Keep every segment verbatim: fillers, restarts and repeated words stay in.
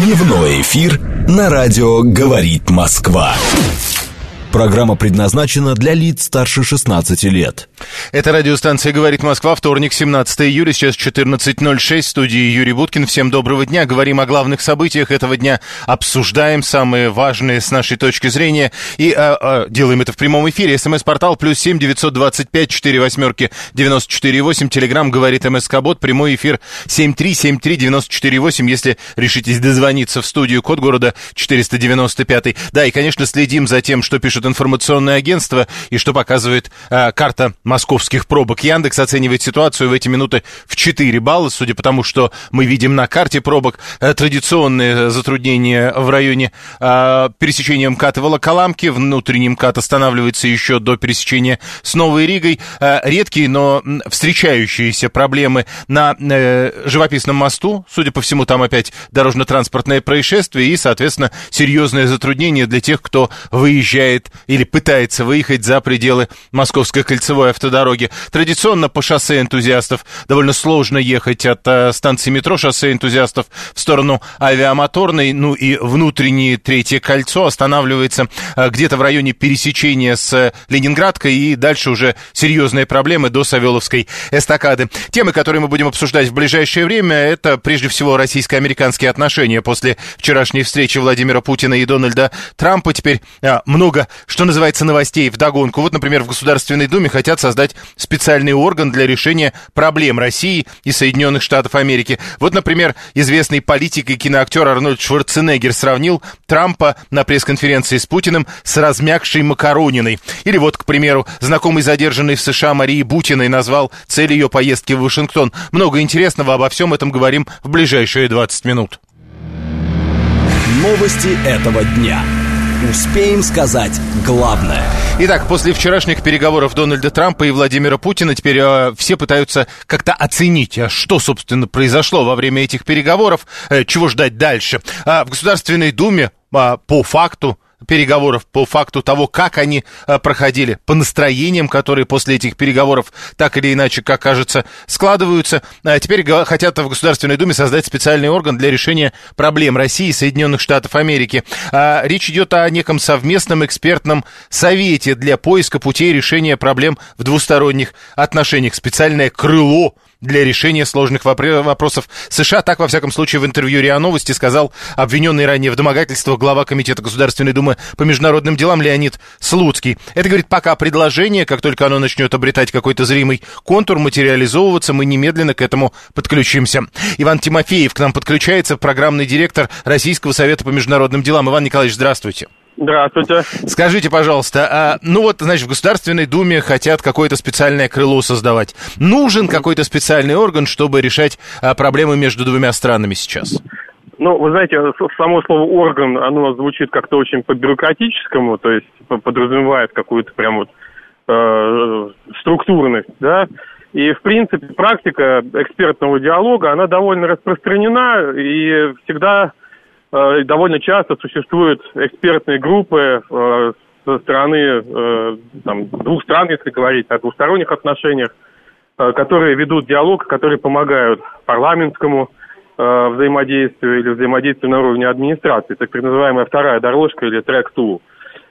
Дневной эфир на радио «Говорит Москва». Программа предназначена для лиц старше шестнадцати лет. Это радиостанция «Говорит Москва», вторник, семнадцатое июля, сейчас четырнадцать ноль шесть, в студии Юрий Буткин. Всем доброго дня, говорим о главных событиях этого дня, обсуждаем самые важные с нашей точки зрения и а, а, делаем это в прямом эфире. СМС-портал плюс семь девятьсот двадцать пять четыре восьмерки девяносто четыре восемь, Телеграм «Говорит МСК-бот», прямой эфир семь три семь три девяносто четыре восемь, если решитесь дозвониться в студию, код города четыреста девяносто пять. Да, и, конечно, следим за тем, что пишут информационное агентство и что показывает а, карта московских пробок. Яндекс оценивает ситуацию в эти минуты в четыре балла, судя по тому, что мы видим на карте пробок. А, традиционные затруднения в районе а, пересечения МКАД и Волоколамки. Внутренний МКАД останавливается еще до пересечения с Новой Ригой. А, редкие, но встречающиеся проблемы на а, Живописном мосту. Судя по всему, там опять дорожно-транспортное происшествие и, соответственно, серьезное затруднение для тех, кто выезжает или пытается выехать за пределы Московской кольцевой автодороги. Традиционно по шоссе энтузиастов довольно сложно ехать от а, станции метро шоссе энтузиастов в сторону Авиамоторной. Ну и внутреннее третье кольцо останавливается а, где-то в районе пересечения с Ленинградкой, и дальше уже серьезные проблемы до Савеловской эстакады. Темы, которые мы будем обсуждать в ближайшее время, это прежде всего российско-американские отношения после вчерашней встречи Владимира Путина и Дональда Трампа. Теперь а, много, что называется, новостей вдогонку. Вот, например, в Государственной Думе хотят создать специальный орган для решения проблем России и Соединенных Штатов Америки. Вот, например, известный политик и киноактер Арнольд Шварценеггер сравнил Трампа на пресс-конференции с Путиным с размягшей макарониной. Или вот, к примеру, знакомый задержанный в США Марии Бутиной назвал цель ее поездки в Вашингтон. Много интересного, обо всем этом говорим в ближайшие двадцать минут. Новости этого дня. Успеем сказать главное. Итак, после вчерашних переговоров Дональда Трампа и Владимира Путина теперь э, все пытаются как-то оценить, а что, собственно, произошло во время этих переговоров, э, чего ждать дальше. А в Государственной Думе э, по факту переговоров, по факту того, как они а, проходили, по настроениям, которые после этих переговоров так или иначе, как кажется, складываются. А теперь г- хотят в Государственной Думе создать специальный орган для решения проблем России и Соединенных Штатов Америки. А, речь идет о неком совместном экспертном совете для поиска путей решения проблем в двусторонних отношениях. Специальное крыло для решения сложных вопросов США. Так, во всяком случае, в интервью РИА Новости сказал обвиненный ранее в домогательствах глава Комитета Государственной Думы по международным делам Леонид Слуцкий. Это, говорит, пока предложение, как только оно начнет обретать какой-то зримый контур, материализовываться, мы немедленно к этому подключимся. Иван Тимофеев к нам подключается, программный директор Российского совета по международным делам. Иван Николаевич, здравствуйте. Здравствуйте. Скажите, пожалуйста, а, ну вот, значит, в Государственной Думе хотят какое-то специальное крыло создавать. Нужен какой-то специальный орган, чтобы решать а, проблемы между двумя странами сейчас? Ну, вы знаете, само слово «орган», оно звучит как-то очень по-бюрократическому, то есть подразумевает какую-то прям вот э, структурность, да. И, в принципе, практика экспертного диалога, она довольно распространена, и всегда... довольно часто существуют экспертные группы э, со стороны э, там, двух стран, если говорить о двусторонних отношениях, э, которые ведут диалог, которые помогают парламентскому э, взаимодействию или взаимодействию на уровне администрации, так называемая вторая дорожка или трек-тул.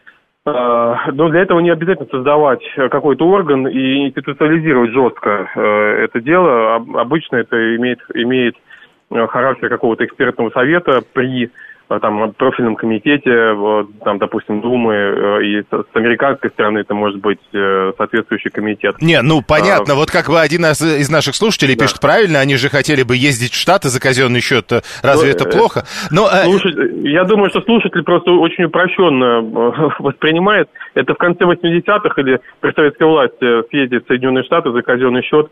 Э, но для этого не обязательно создавать какой-то орган и институциализировать жестко э, это дело. Обычно это имеет, имеет характер какого-то экспертного совета при там, профильном комитете, там, допустим, Думы, и с американской стороны это может быть соответствующий комитет. Не, ну понятно, а, вот как бы один из наших слушателей да. пишет правильно, они же хотели бы ездить в Штаты за казенный счет, разве ну, это плохо? Но, слушать, я думаю, что слушатель просто очень упрощенно воспринимает. Это в конце восьмидесятых или при советской власти съездить в Соединенные Штаты за казенный счет,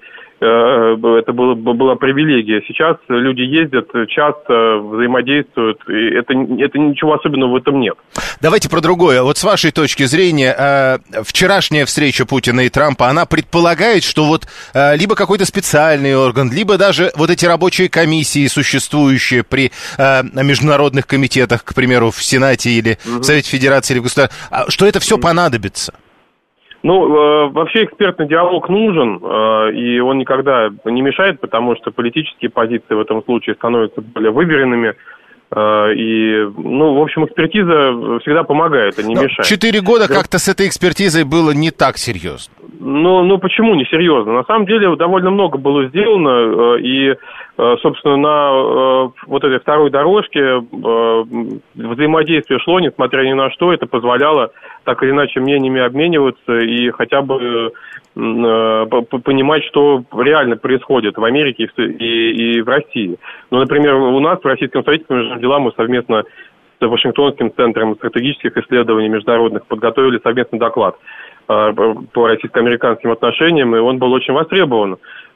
это было, была привилегия. Сейчас люди ездят, часто взаимодействуют, и это, это ничего особенного в этом нет. Давайте про другое. Вот с вашей точки зрения, вчерашняя встреча Путина и Трампа, она предполагает, что вот либо какой-то специальный орган, либо даже вот эти рабочие комиссии, существующие при международных комитетах, к примеру, в Сенате или угу. в Совете Федерации или в государстве, что это все понадобится? Ну, э, вообще экспертный диалог нужен, э, и он никогда не мешает, потому что политические позиции в этом случае становятся более выверенными, И, ну, в общем, экспертиза всегда помогает, а не мешает. Четыре года да. Как-то с этой экспертизой было не так серьезно. Ну, ну, почему не серьезно? На самом деле довольно много было сделано, и, собственно, на вот этой второй дорожке взаимодействие шло, несмотря ни на что, это позволяло так или иначе мнениями обмениваться и хотя бы понимать, что реально происходит в Америке и, и в России. Ну, например, у нас в Российском совете по международным делам мы совместно с Вашингтонским центром стратегических исследований международных подготовили совместный доклад по российско-американским отношениям, и он был очень востребован.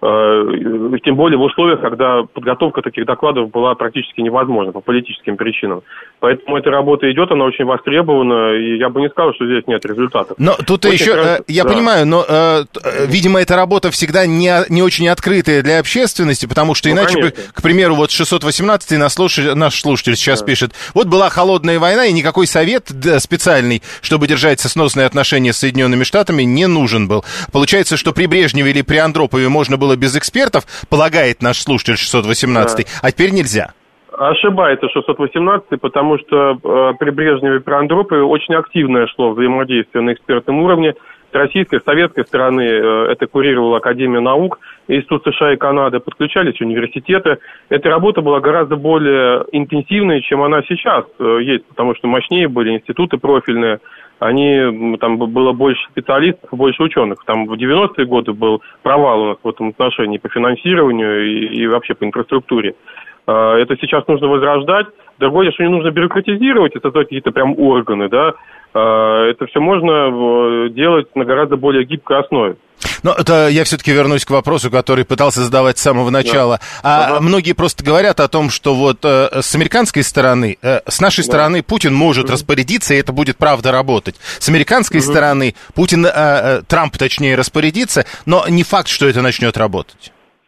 Тем более в условиях, когда подготовка таких докладов была практически невозможна по политическим причинам. Поэтому эта работа идет, она очень востребована, и я бы не сказал, что здесь нет результатов. Но тут очень еще, раз, я да. понимаю, но, видимо, эта работа всегда не, не очень открытая для общественности, потому что ну, иначе бы, к примеру, вот шестьсот восемнадцатый наш слушатель, наш слушатель сейчас да. пишет, вот была холодная война, и никакой совет специальный, чтобы держать сносные отношения с Соединенными Штатами, не нужен был. Получается, что при Брежневе или при Андропове можно было без экспертов, полагает наш слушатель шестьсот восемнадцатый, да. а теперь нельзя. Ошибается шестьсот восемнадцатый, потому что э, при Брежневе и при Андропове очень активное шло взаимодействие на экспертном уровне. С российской, с советской стороны э, это курировала Академия наук, Институт США и Канады, подключались университеты. Эта работа была гораздо более интенсивной, чем она сейчас э, есть, потому что мощнее были институты профильные. Они, там было больше специалистов, больше ученых. Там в девяностые годы был провал у нас в этом отношении по финансированию и, и вообще по инфраструктуре. Это сейчас нужно возрождать. Другое, что не нужно бюрократизировать и создать какие-то прям органы, да. Это все можно делать на гораздо более гибкой основе. Но это я все-таки вернусь к вопросу, который пытался задавать с самого начала. Да. А ага. Многие просто говорят о том, что вот э, с американской стороны, э, с нашей да. стороны Путин может угу. распорядиться, и это будет правда работать. С американской угу. стороны Путин, э, э, Трамп точнее, распорядится, но не факт, что это начнет работать.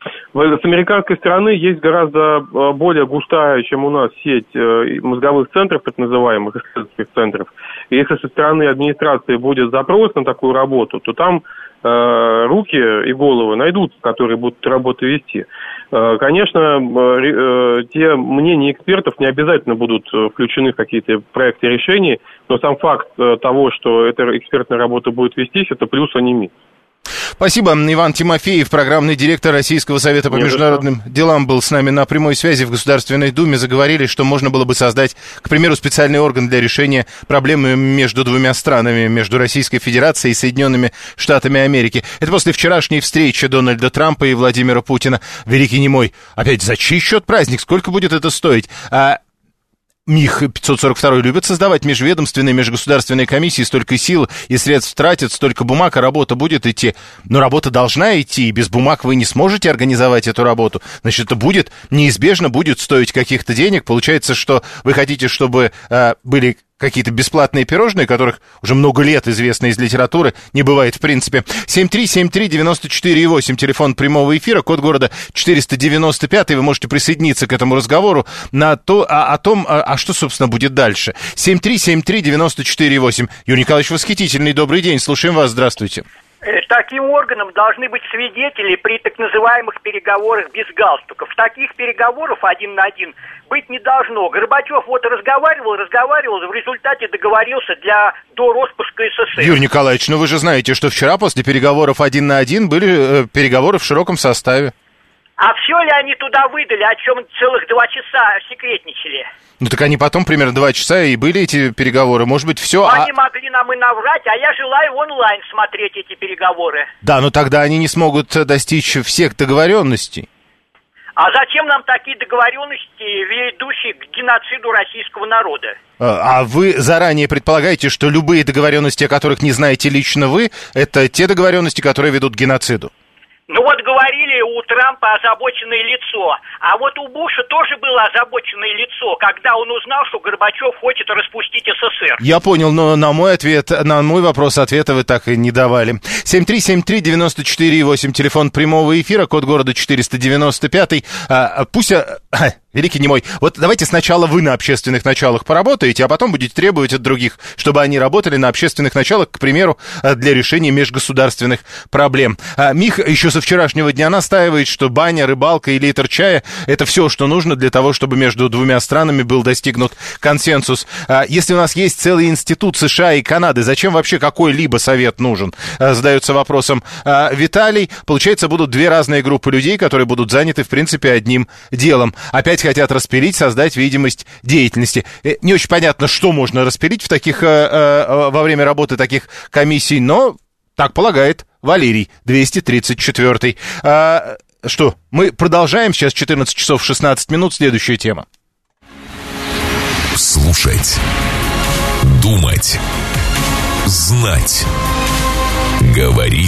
С американской стороны есть гораздо более густая, чем у нас, сеть мозговых центров, так называемых исследовательских центров. И если со стороны администрации будет запрос на такую работу, то там э, руки и головы найдутся, которые будут эту работу вести. Э, конечно, э, те мнения экспертов не обязательно будут включены в какие-то проекты решений, но сам факт того, что эта экспертная работа будет вестись, это плюс, а не минус. Спасибо. Иван Тимофеев, программный директор Российского совета по международным делам, был с нами на прямой связи в Государственной Думе. Заговорили, что можно было бы создать, к примеру, специальный орган для решения проблемы между двумя странами, между Российской Федерацией и Соединенными Штатами Америки. Это после вчерашней встречи Дональда Трампа и Владимира Путина. Великий немой. Опять, за чей счет праздник? Сколько будет это стоить? А... МИХ пятьсот сорок два любят создавать межведомственные, межгосударственные комиссии, столько сил и средств тратят, столько бумаг, а работа будет идти. Но работа должна идти, и без бумаг вы не сможете организовать эту работу. Значит, это будет, неизбежно будет стоить каких-то денег. Получается, что вы хотите, чтобы э, были какие-то бесплатные пирожные, которых уже много лет известно из литературы, не бывает в принципе. семь три семь три девять четыре восемь, телефон прямого эфира, код города четыреста девяносто пять, вы можете присоединиться к этому разговору на то, а, о том, а, а что, собственно, будет дальше. семь три семь три девять четыре восемь. Юрий Николаевич, восхитительный, добрый день, слушаем вас, здравствуйте. Таким органом должны быть свидетели при так называемых переговорах без галстуков. Таких переговоров один на один быть не должно. Горбачев вот разговаривал, разговаривал, в результате договорился для до распуска СССР. Юрий Николаевич, ну вы же знаете, что вчера после переговоров один на один были э, переговоры в широком составе. А все ли они туда выдали, о чем целых два часа секретничали? Ну так они потом примерно два часа и были эти переговоры. Может быть, все... Они а... могли нам и наврать, а я желаю онлайн смотреть эти переговоры. Да, но тогда они не смогут достичь всех договоренностей. А зачем нам такие договоренности, ведущие к геноциду российского народа? А вы заранее предполагаете, что любые договоренности, о которых не знаете лично вы, это те договоренности, которые ведут к геноциду? Ну вот говорили, у Трампа озабоченное лицо, а вот у Буша тоже было озабоченное лицо, когда он узнал, что Горбачев хочет распустить СССР. Я понял, но на мой ответ, на мой вопрос ответа вы так и не давали. семь три семь три девять четыре восемь, телефон прямого эфира, код города четыреста девяносто пять. А, пусть... А, Великий немой. Вот давайте сначала вы на общественных началах поработаете, а потом будете требовать от других, чтобы они работали на общественных началах, к примеру, для решения межгосударственных проблем. А Мих еще со вчерашнего дня настаивает, что баня, рыбалка и литр чая – это все, что нужно для того, чтобы между двумя странами был достигнут консенсус. А если у нас есть целый институт США и Канады, зачем вообще какой-либо совет нужен? Задается вопросом а Виталий. Получается, будут две разные группы людей, которые будут заняты, в принципе, одним делом. Опять хотят распилить, создать видимость деятельности. Не очень понятно, что можно распилить в таких, э, э, во время работы таких комиссий, но так полагает Валерий, двести тридцать четвёртый. А, что, мы продолжаем, сейчас четырнадцать часов шестнадцать минут, следующая тема. Слушать, думать, знать. Говорит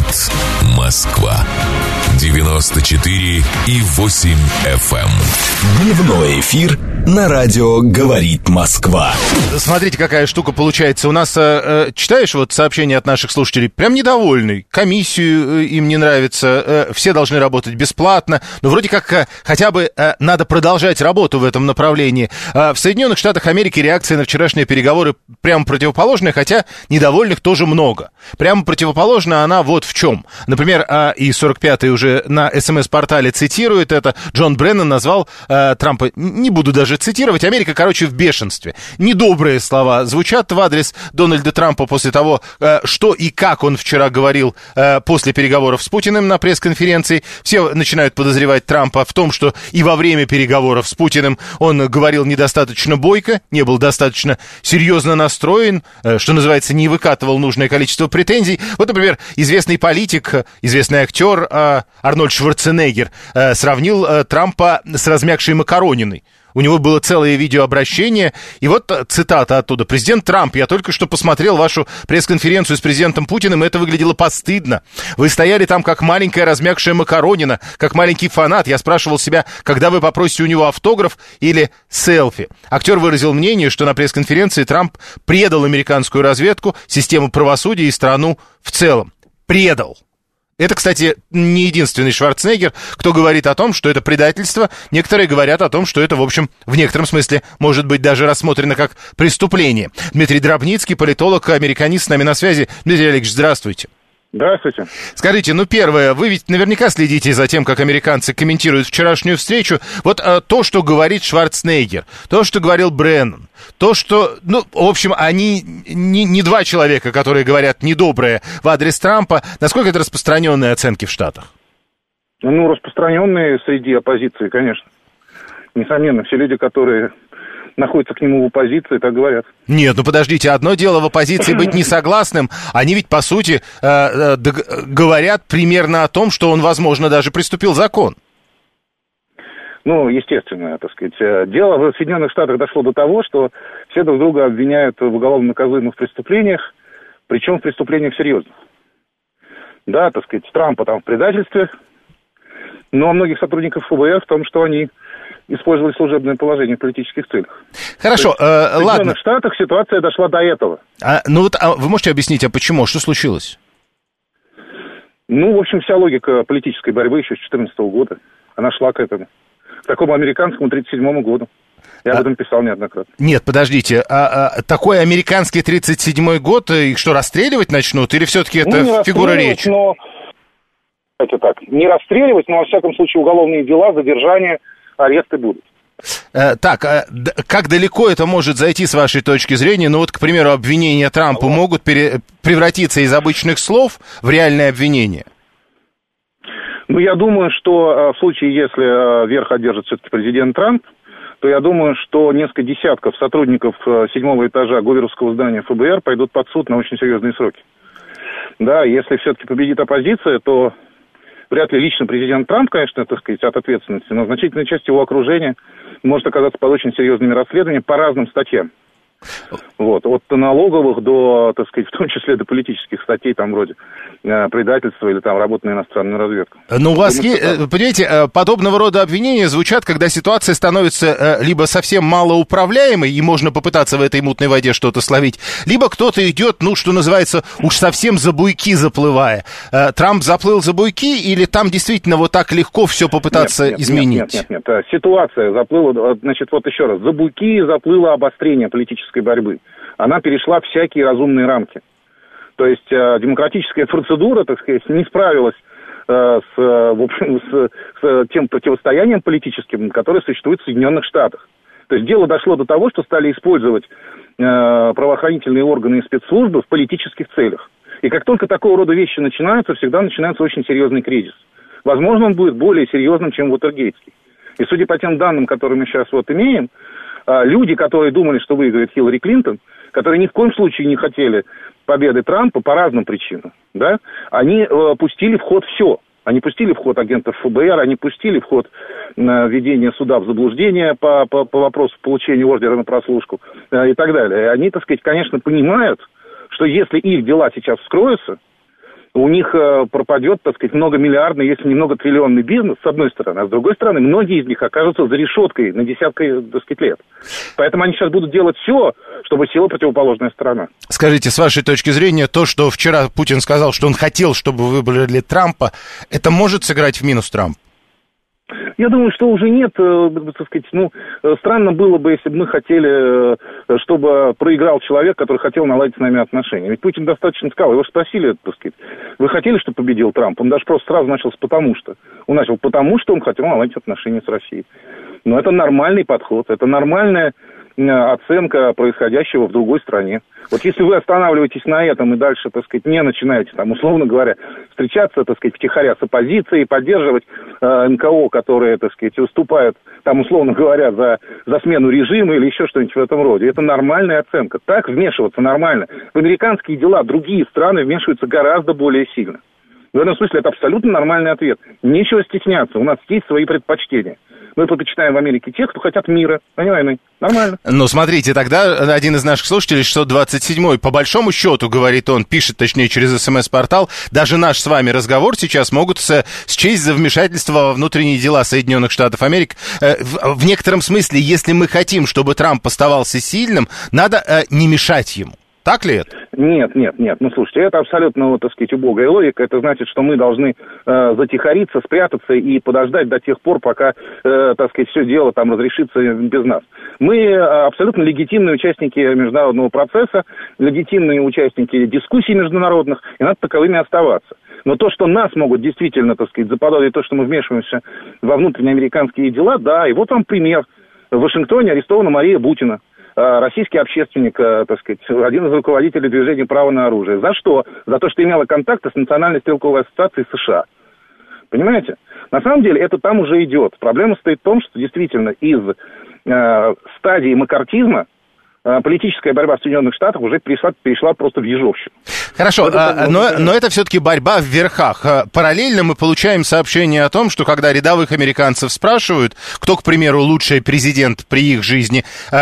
Москва. девяносто четыре и восемь эф эм. Дневной эфир на радио «Говорит Москва». Смотрите, какая штука получается. У нас, э, читаешь вот сообщения от наших слушателей, прям недовольный. Комиссию э, им не нравится, э, все должны работать бесплатно. Но вроде как э, хотя бы э, надо продолжать работу в этом направлении. Э, в Соединенных Штатах Америки реакция на вчерашние переговоры прямо противоположная, хотя недовольных тоже много. Прямо противоположная она вот в чем. Например, э, и сорок пятый уже на эс эм эс-портале цитирует это. Джон Бреннан назвал э, Трампа, не буду даже цитировать, Америка, короче, в бешенстве. Недобрые слова звучат в адрес Дональда Трампа после того, э, что и как он вчера говорил э, после переговоров с Путиным на пресс-конференции. Все начинают подозревать Трампа в том, что и во время переговоров с Путиным он говорил недостаточно бойко, не был достаточно серьезно настроен, э, что называется, не выкатывал нужное количество претензий. Вот, например, известный политик, известный актер э, Арнольд Шварценеггер э, сравнил э, Трампа с размягшей макарониной. У него было целое видеообращение, и вот цитата оттуда. «Президент Трамп, я только что посмотрел вашу пресс-конференцию с президентом Путиным, и это выглядело постыдно. Вы стояли там, как маленькая размягшая макаронина, как маленький фанат. Я спрашивал себя, когда вы попросите у него автограф или селфи». Актер выразил мнение, что на пресс-конференции Трамп предал американскую разведку, систему правосудия и страну в целом. Предал. Это, кстати, не единственный Шварценеггер, кто говорит о том, что это предательство. Некоторые говорят о том, что это, в общем, в некотором смысле может быть даже рассмотрено как преступление. Дмитрий Дробницкий, политолог, американист, с нами на связи. Дмитрий Олегович, здравствуйте. Здравствуйте. Скажите, ну, первое, вы ведь наверняка следите за тем, как американцы комментируют вчерашнюю встречу. Вот а, то, что говорит Шварценеггер, то, что говорил Бреннан, то, что, ну, в общем, они не, не два человека, которые говорят недоброе в адрес Трампа. Насколько это распространенные оценки в Штатах? Ну, распространенные среди оппозиции, конечно. Несомненно, все люди, которые находятся к нему в оппозиции, так говорят. Нет, ну подождите, одно дело в оппозиции быть несогласным, они ведь, по сути, э, э, говорят примерно о том, что он, возможно, даже приступил закон. Ну, естественно, так сказать. Дело в Соединенных Штатах дошло до того, что все друг друга обвиняют в уголовно наказуемых преступлениях, причем в преступлениях серьезных. Да, так сказать, Трампа там в предательстве, но многих сотрудников эф бэ эр в том, что они использовали служебное положение в политических целях. Хорошо, э, в ладно. В Соединенных Штатах ситуация дошла до этого. А, ну вот, а вы можете объяснить, а почему? Что случилось? Ну, в общем, вся логика политической борьбы еще с две тысячи четырнадцатого года, она шла к этому. К такому американскому тридцать седьмому году. Я а... об этом писал неоднократно. Нет, подождите, а, а такой американский тридцать седьмой год, их что, расстреливать начнут? Или все-таки это ну, фигура речи? Но... Это так, не расстреливать, но, во всяком случае, уголовные дела, задержания, аресты будут. Э, так, э, д- как далеко это может зайти с вашей точки зрения? Ну вот, к примеру, обвинения Трампа Алло. могут пере- превратиться из обычных слов в реальное обвинение? Ну, я думаю, что в случае, если верх одержит все-таки президент Трамп, то я думаю, что несколько десятков сотрудников седьмого этажа Говерловского здания эф бэ эр пойдут под суд на очень серьезные сроки. Да, если все-таки победит оппозиция, то вряд ли лично президент Трамп, конечно, так сказать, от ответственности, но значительная часть его окружения может оказаться под очень серьезными расследованиями по разным статьям. Вот, от налоговых до, так сказать, в том числе до политических статей, там, вроде э, предательства или там работы на иностранную разведку. Но у вас есть, понимаете, подобного рода обвинения звучат, когда ситуация становится либо совсем малоуправляемой, и можно попытаться в этой мутной воде что-то словить, либо кто-то идет, ну, что называется, уж совсем за буйки заплывая. Трамп заплыл за буйки, или там действительно вот так легко все попытаться нет, нет, изменить? Нет, нет, нет, ситуация заплыла, значит, вот еще раз, за буйки заплыло обострение политической борьбы. Она перешла всякие разумные рамки. То есть э, демократическая процедура, так сказать, не справилась э, с, в общем, с, с тем противостоянием политическим, которое существует в Соединенных Штатах. То есть дело дошло до того, что стали использовать э, правоохранительные органы и спецслужбы в политических целях. И как только такого рода вещи начинаются, всегда начинается очень серьезный кризис. Возможно, он будет более серьезным, чем Уотергейтский. И судя по тем данным, которые мы сейчас вот имеем, э, люди, которые думали, что выиграет Хиллари Клинтон, которые ни в коем случае не хотели победы Трампа по разным причинам, да, они э, пустили в ход все. Они пустили в ход агентов эф бэ эр, они пустили в ход э, введение суда в заблуждение по, по, по вопросу получения ордера на прослушку э, и так далее. И они, так сказать, конечно, понимают, что если их дела сейчас вскроются, у них э, пропадет, так сказать, многомиллиардный, если не многотриллионный бизнес, с одной стороны, а с другой стороны, многие из них окажутся за решеткой на десятки, так сказать, лет. Поэтому они сейчас будут делать все, чтобы села противоположная сторона. Скажите, с вашей точки зрения, то, что вчера Путин сказал, что он хотел, чтобы выбрали Трампа, это может сыграть в минус Трампа? Я думаю, что уже нет, э, так сказать, ну, странно было бы, если бы мы хотели, э, чтобы проиграл человек, который хотел наладить с нами отношения. Ведь Путин достаточно сказал, его спросили, так сказать, вы хотели, чтобы победил Трамп? Он даже просто сразу начал с «потому что». Он начал «потому что» он хотел наладить отношения с Россией. Но это нормальный подход, это нормальная оценка происходящего в другой стране. Вот если вы останавливаетесь на этом и дальше, так сказать, не начинаете, там, условно говоря, встречаться, так сказать, втихаря с оппозицией, поддерживать э, эн ка о, которые, так сказать, выступают, там, условно говоря, за, за смену режима или еще что-нибудь в этом роде, это нормальная оценка. Так вмешиваться нормально. В американские дела другие страны вмешиваются гораздо более сильно. В этом смысле это абсолютно нормальный ответ. Нечего стесняться, у нас есть свои предпочтения. Мы предпочитаем в Америке тех, кто хотят мира, а не войны. Нормально. Ну, смотрите, тогда один из наших слушателей, шестьсот двадцать седьмой, по большому счету, говорит он, пишет, точнее, через СМС-портал, даже наш с вами разговор сейчас могут счесть за вмешательство во внутренние дела Соединенных Штатов Америки. В, в некотором смысле, если мы хотим, чтобы Трамп оставался сильным, надо не мешать ему. Так ли это? Нет, нет, нет. Ну, слушайте, это абсолютно, вот, так сказать, убогая логика. Это значит, что мы должны э, затихариться, спрятаться и подождать до тех пор, пока, э, так сказать, все дело там разрешится без нас. Мы э, абсолютно легитимные участники международного процесса, легитимные участники дискуссий международных, и надо таковыми оставаться. Но то, что нас могут действительно, так сказать, заподозрить, то, что мы вмешиваемся во внутренние американские дела, да, и вот вам пример. В Вашингтоне арестована Мария Бутина. Российский общественник, так сказать, один из руководителей движения «Право на оружие». За что? За то, что имела контакты с Национальной стрелковой ассоциацией США. Понимаете? На самом деле это там уже идет. Проблема стоит в том, что действительно из э, стадии маккартизма э, политическая борьба в Соединенных Штатах уже перешла, перешла просто в ежовщину. Хорошо, а, но, но это все-таки борьба в верхах. Параллельно мы получаем сообщение о том, что когда рядовых американцев спрашивают, кто, к примеру, лучший президент при их жизни,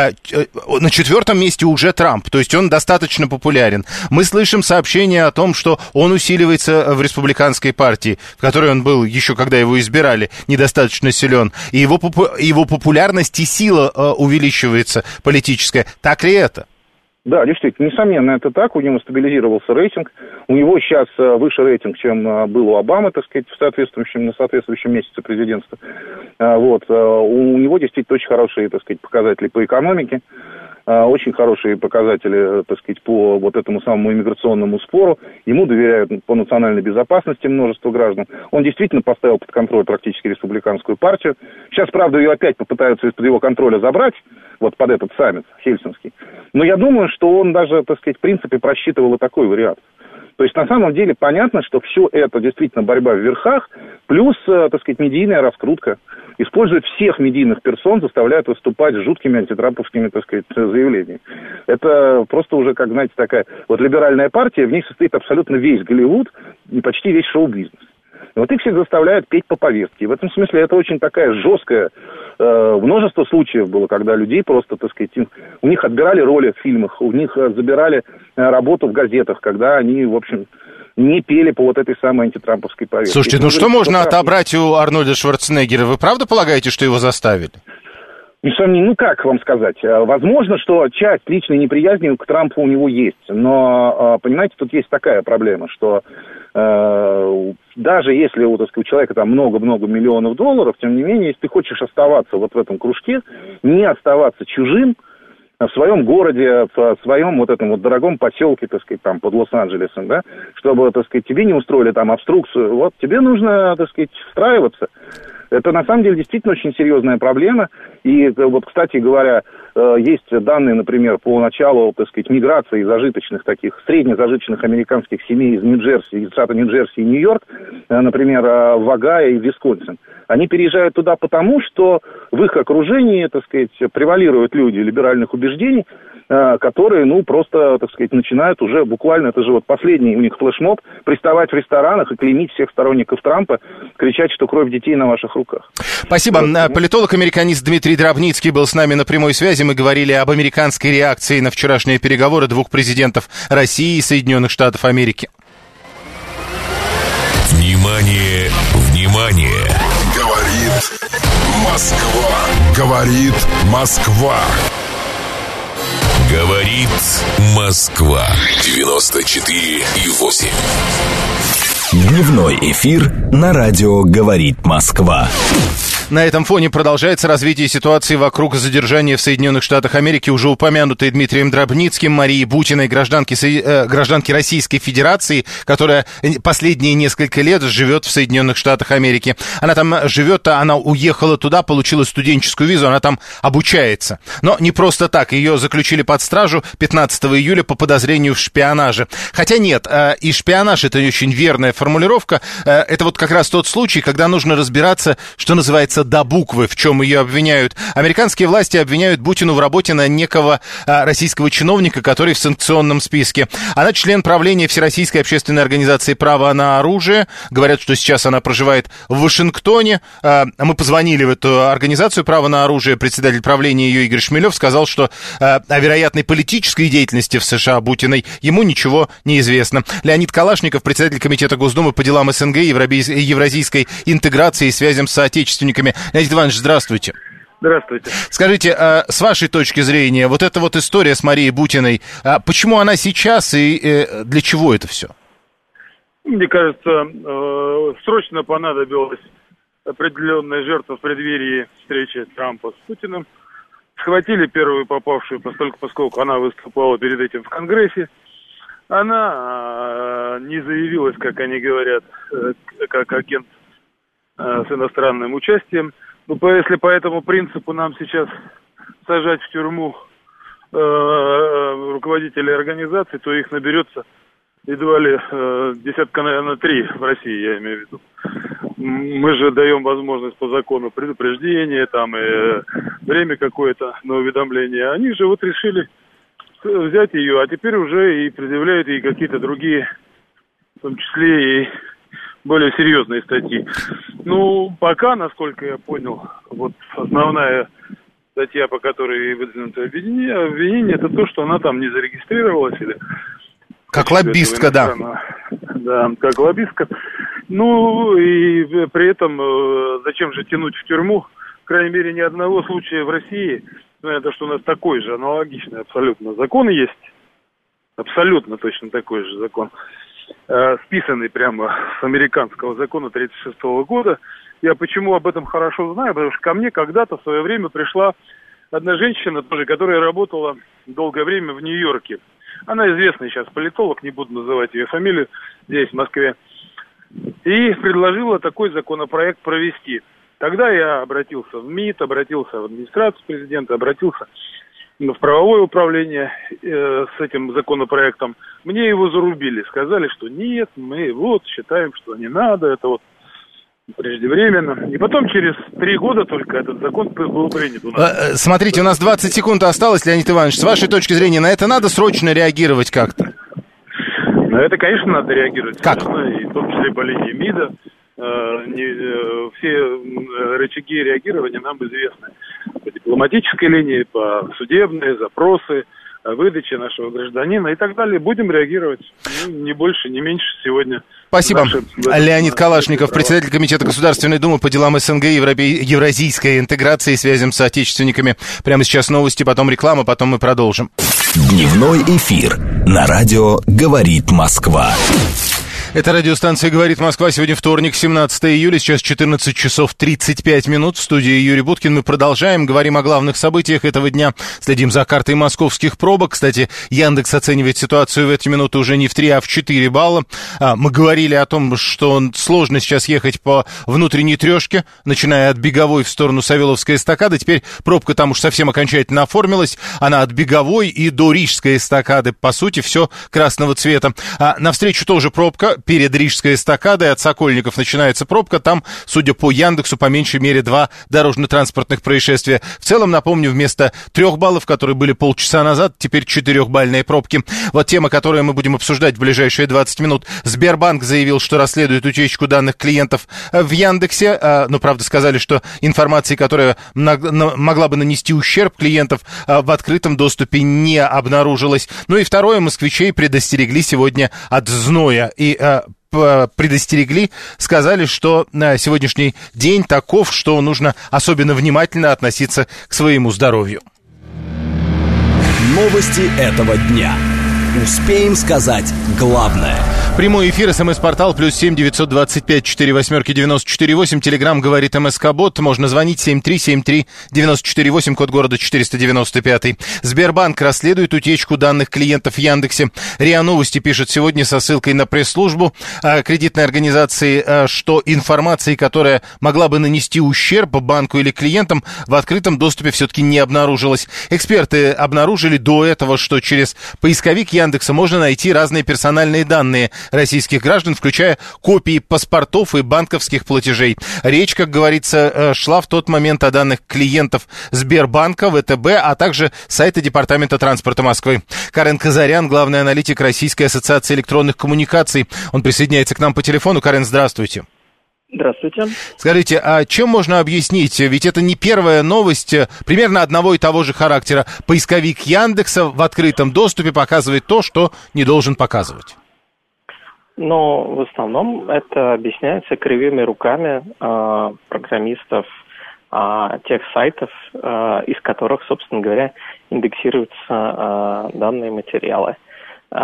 на четвертом месте уже Трамп, то есть он достаточно популярен. Мы слышим сообщение о том, что он усиливается в республиканской партии, в которой он был еще когда его избирали, недостаточно силен, и его, его популярность и сила увеличивается политическая. Так ли это? Да, действительно, несомненно, это так. У него стабилизировался рейтинг. У него сейчас выше рейтинг, чем был у Обамы, так сказать, в соответствующем, на соответствующем месяце президентства. Вот. У него действительно очень хорошие, так сказать, показатели по экономике. Очень хорошие показатели, так сказать, по вот этому самому иммиграционному спору. Ему доверяют по национальной безопасности множество граждан. Он действительно поставил под контроль практически республиканскую партию. Сейчас, правда, ее опять попытаются из-под его контроля забрать, вот под этот саммит хельсинский. Но я думаю, что он даже, так сказать, в принципе просчитывал и такой вариант. То есть, на самом деле, понятно, что все это действительно борьба в верхах, плюс, так сказать, медийная раскрутка. Используют всех медийных персон, заставляют выступать с жуткими антитрамповскими, так сказать, заявлениями. Это просто уже, как, знаете, такая вот либеральная партия, в ней состоит абсолютно весь Голливуд и почти весь шоу-бизнес. Вот их всех заставляют петь по повестке. И в этом смысле это очень такая жесткая... Э, множество случаев было, когда людей просто, так сказать, им, у них отбирали роли в фильмах, у них э, забирали э, работу в газетах, когда они, в общем, не пели по вот этой самой антитрамповской повестке. Слушайте, ну что можно отобрать у Арнольда Шварценеггера? Вы правда полагаете, что его заставили? Ну, как вам сказать? Возможно, что часть личной неприязни к Трампу у него есть. Но, понимаете, тут есть такая проблема, что э, даже если вот, так сказать, у человека там много-много миллионов долларов, тем не менее, если ты хочешь оставаться вот в этом кружке, не оставаться чужим в своем городе, в своем вот этом вот дорогом поселке, так сказать, там под Лос-Анджелесом, да, чтобы, так сказать, тебе не устроили там обструкцию, вот тебе нужно, так сказать, встраиваться. Это, на самом деле, действительно очень серьезная проблема. И, вот, кстати говоря, есть данные, например, по началу, так сказать, миграции зажиточных таких, среднезажиточных американских семей из Нью-Джерси, из штата Нью-Джерси и Нью-Йорк, например, в Огайо и в Висконсин. Они переезжают туда потому, что в их окружении, так сказать, превалируют люди либеральных убеждений, которые, ну, просто, так сказать, начинают уже буквально, это же вот последний у них флешмоб, приставать в ресторанах и клеймить всех сторонников Трампа, кричать, что кровь детей на ваших руках. Спасибо. Политолог-американист Дмитрий Драбницкий был с нами на прямой связи. Мы говорили об американской реакции на вчерашние переговоры двух президентов России и Соединенных Штатов Америки. Внимание, внимание! Говорит Москва. Говорит Москва. Говорит Москва. девяносто четыре и восемь. Дневной эфир на радио «Говорит Москва». На этом фоне продолжается развитие ситуации вокруг задержания в Соединенных Штатах Америки уже упомянутой Дмитрием Драбницким Марии Бутиной, гражданки, э, гражданки Российской Федерации, которая последние несколько лет живет в Соединенных Штатах Америки. Она там живет, она уехала туда, получила студенческую визу, она там обучается. Но не просто так, ее заключили под стражу пятнадцатого июля по подозрению в шпионаже. Хотя нет, э, и шпионаж — это очень верная формулировка, э, это вот как раз тот случай, когда нужно разбираться, что называется, до буквы, в чем ее обвиняют. Американские власти обвиняют Бутину в работе на некого а, российского чиновника, который в санкционном списке. Она член правления Всероссийской общественной организации «Право на оружие». Говорят, что сейчас она проживает в Вашингтоне. А, мы позвонили в эту организацию «Право на оружие». Председатель правления ее Игорь Шмелев сказал, что а, о вероятной политической деятельности в США Бутиной ему ничего не известно. Леонид Калашников, председатель комитета Госдумы по делам СНГ, евразийской интеграции и связям с соотечественниками. Леонид Иванович, здравствуйте. Здравствуйте. Скажите, с вашей точки зрения, вот эта вот история с Марией Бутиной, почему она сейчас и для чего это все? Мне кажется, срочно понадобилась определенная жертва в преддверии встречи Трампа с Путиным. Схватили первую попавшую, поскольку, поскольку она выступала перед этим в Конгрессе. Она не заявилась, как они говорят, как агент с иностранным участием. Ну, если по этому принципу нам сейчас сажать в тюрьму э, руководителей организаций, то их наберется едва ли э, десятка, наверное, три в России, я имею в виду. Мы же даем возможность по закону предупреждения, там, и время какое-то на уведомление. Они же вот решили взять ее, а теперь уже и предъявляют ей какие-то другие, в том числе и более серьезные статьи. Ну, пока, насколько я понял, вот основная статья, по которой выдвинуто обвинение, обвинение, это то, что она там не зарегистрировалась. Или как лоббистка, да. Да, как лоббистка. Ну, и при этом зачем же тянуть в тюрьму? По крайней мере, ни одного случая в России, ну, это что у нас такой же, аналогичный абсолютно закон есть. Абсолютно точно такой же закон. Списанный прямо с американского закона тридцать шестого года. Я почему об этом хорошо знаю, потому что ко мне когда-то в свое время пришла одна женщина, тоже, которая работала долгое время в Нью-Йорке. Она известный сейчас политолог, не буду называть ее фамилию, здесь, в Москве. И предложила такой законопроект провести. Тогда я обратился в МИД, обратился в администрацию президента, обратился в правовое управление э, с этим законопроектом. Мне его зарубили, сказали, что нет, мы вот считаем, что не надо, это вот преждевременно. И потом через три года только этот закон был принят у нас. Смотрите, у нас двадцать секунд осталось, Леонид Иванович. С вашей точки зрения, на это надо срочно реагировать как-то? На это, конечно, надо реагировать. Как? И в том числе по линии МИДа. не, все рычаги реагирования нам известны. По дипломатической линии, по судебной, запросы, выдачи нашего гражданина и так далее. Будем реагировать. Ну, не больше, не меньше сегодня. Спасибо. Наши, Леонид Калашников, председатель Комитета Государственной Думы по делам СНГ, Европе... евразийской интеграции и связям с соотечественниками. Прямо сейчас новости, потом реклама, потом мы продолжим. Дневной эфир на радио «Говорит Москва». Это радиостанция «Говорит Москва». Сегодня вторник, семнадцатое июля, сейчас четырнадцать часов тридцать пять минут. В студии Юрий Буткин. Мы продолжаем, говорим о главных событиях этого дня. Следим за картой московских пробок. Кстати, Яндекс оценивает ситуацию в эти минуты уже не в три, а в четыре балла. А, мы говорили о том, что сложно сейчас ехать по внутренней трешке, начиная от Беговой в сторону Савеловской эстакады. Теперь пробка там уж совсем окончательно оформилась. Она от Беговой и до Рижской эстакады. По сути, все красного цвета. А навстречу тоже пробка. Перед Рижской эстакадой от Сокольников начинается пробка. Там, судя по Яндексу, по меньшей мере два дорожно-транспортных происшествия. В целом, напомню, вместо трех баллов, которые были полчаса назад, теперь четырехбальные пробки. Вот тема, которую мы будем обсуждать в ближайшие двадцать минут. Сбербанк заявил, что расследует утечку данных клиентов в Яндексе. Но, правда, сказали, что информации, которая могла бы нанести ущерб клиентов, в открытом доступе не обнаружилась. Ну и второе, москвичей предостерегли сегодня от зноя. И предостерегли, сказали, что сегодняшний день таков, что нужно особенно внимательно относиться к своему здоровью. Новости этого дня. Успеем сказать главное. Прямой эфир, СМС-портал, плюс семь девятьсот двадцать пять четыре восьмерки девяносто четыре восемь. Телеграмм говорит МСК-бот. Можно звонить семь три семь три девяносто четыре восемь, код города четыреста девяносто пять. Сбербанк расследует утечку данных клиентов в Яндексе. РИА Новости пишет сегодня со ссылкой на пресс-службу кредитной организации, что информации, которая могла бы нанести ущерб банку или клиентам, в открытом доступе все-таки не обнаружилась. Эксперты обнаружили до этого, что через поисковик Яндекса можно найти разные персональные данные российских граждан, включая копии паспортов и банковских платежей. Речь, как говорится, шла в тот момент о данных клиентов Сбербанка, ВТБ, а также сайта Департамента транспорта Москвы. Карен Казарян, главный аналитик Российской ассоциации электронных коммуникаций. Он присоединяется к нам по телефону. Карен, здравствуйте. Здравствуйте. Скажите, а чем можно объяснить? Ведь это не первая новость, примерно одного и того же характера. Поисковик Яндекса в открытом доступе показывает то, что не должен показывать. Но в основном это объясняется кривыми руками э, программистов э, тех сайтов, э, из которых, собственно говоря, индексируются э, данные материалы. Э,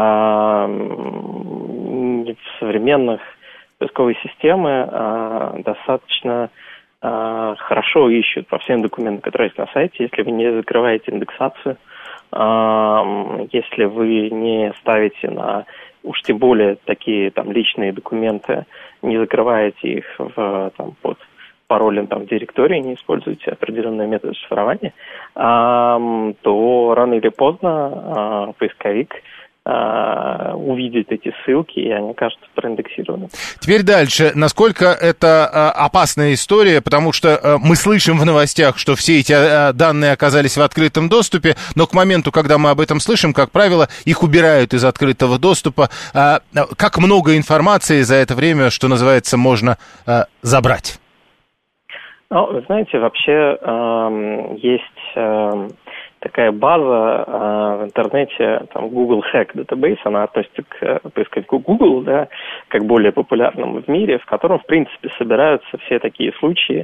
в современных поисковые системы э, достаточно э, хорошо ищут по всем документам, которые есть на сайте, если вы не закрываете индексацию, э, если вы не ставите на, уж тем более такие там личные документы, не закрываете их в, там, под паролем там, в директории, не используете определенные методы шифрования, э, то рано или поздно э, поисковик увидеть эти ссылки, и они окажутся проиндексированы. Теперь дальше. Насколько это а, опасная история, потому что а, мы слышим в новостях, что все эти а, данные оказались в открытом доступе, но к моменту, когда мы об этом слышим, как правило, их убирают из открытого доступа. А, как много информации за это время, что называется, можно а, забрать? Ну, вы знаете, вообще э, есть... Э, такая база э, в интернете, там, Google Hack Database, она относится к э, поисковику Google, да, как более популярному в мире, в котором, в принципе, собираются все такие случаи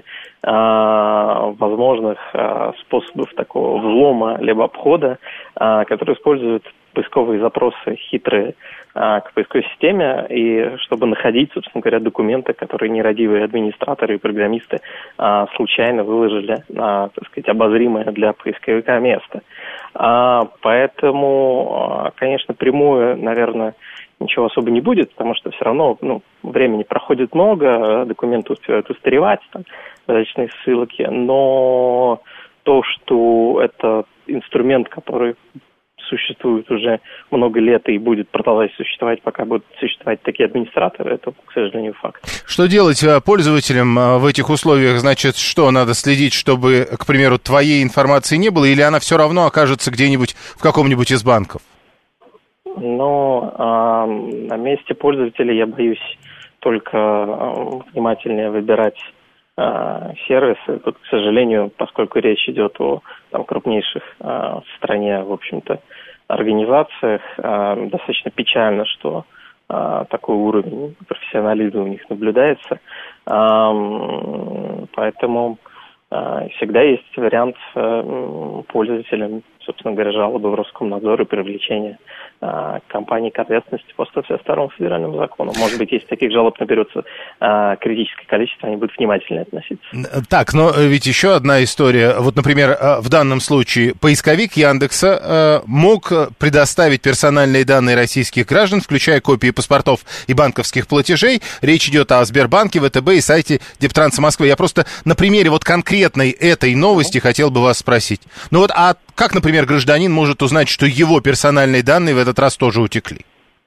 э, возможных э, способов такого взлома либо обхода, э, которые используют поисковые запросы хитрые а, к поисковой системе, и чтобы находить, собственно говоря, документы, которые нерадивые администраторы и программисты а, случайно выложили на, так сказать, обозримое для поисковика место. А, поэтому, конечно, прямую, наверное, ничего особо не будет, потому что все равно ну, времени проходит много, документы успевают устаревать, там, различные ссылки, но то, что это инструмент, который существует уже много лет и будет продолжать существовать, пока будут существовать такие администраторы, это, к сожалению, факт. Что делать пользователям в этих условиях? Значит, что, надо следить, чтобы, к примеру, твоей информации не было, или она все равно окажется где-нибудь в каком-нибудь из банков? Ну, э, на месте пользователя я боюсь только внимательнее выбирать сервисы. Тут, к сожалению, поскольку речь идет о там, крупнейших в стране, в общем-то, организациях, достаточно печально, что такой уровень профессионализма у них наблюдается. Поэтому всегда есть вариант пользователям, собственно говоря, жалобы в Роскомнадзор и привлечения компании к ответственности по сто шестьдесят второму федеральному закону. Может быть, если таких жалоб наберется критическое количество, они будут внимательно относиться. Так, но ведь еще одна история. Вот, например, в данном случае поисковик Яндекса мог предоставить персональные данные российских граждан, включая копии паспортов и банковских платежей. Речь идет о Сбербанке, ВТБ и сайте Дептранса Москвы. Я просто на примере вот конкретной этой новости хотел бы вас спросить. Ну вот, а как, например, гражданин может узнать, что его персональные данные в этот раз тоже утекли?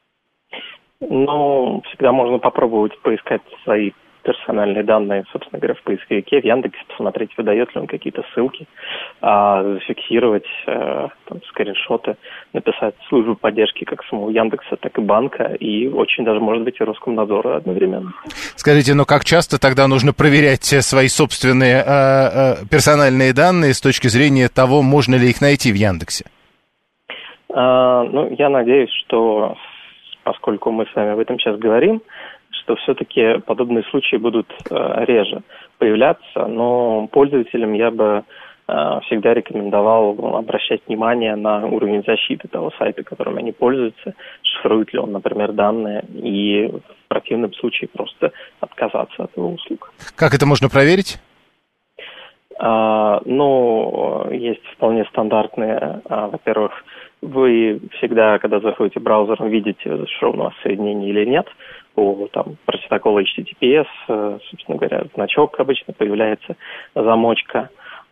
Ну, всегда можно попробовать поискать свои персональные данные, собственно говоря, в поисковике, в Яндексе, посмотреть, выдает ли он какие-то ссылки, а, зафиксировать а, там, скриншоты, написать службу поддержки как самого Яндекса, так и банка, и очень даже, может быть, и Роскомнадзора одновременно. Скажите, но как часто тогда нужно проверять свои собственные а, а, персональные данные с точки зрения того, можно ли их найти в Яндексе? А, ну, я надеюсь, что поскольку мы с вами об этом сейчас говорим, что все-таки подобные случаи будут э, реже появляться, но пользователям я бы э, всегда рекомендовал обращать внимание на уровень защиты того сайта, которым они пользуются, шифрует ли он, например, данные, и в противном случае просто отказаться от его услуг. Как это можно проверить? А, ну, есть вполне стандартные, а, во-первых, вы всегда, когда заходите в браузер, видите, зашифровано у вас соединение или нет, по там, протоколу эйч ти ти пи эс, собственно говоря, значок обычно появляется, замочка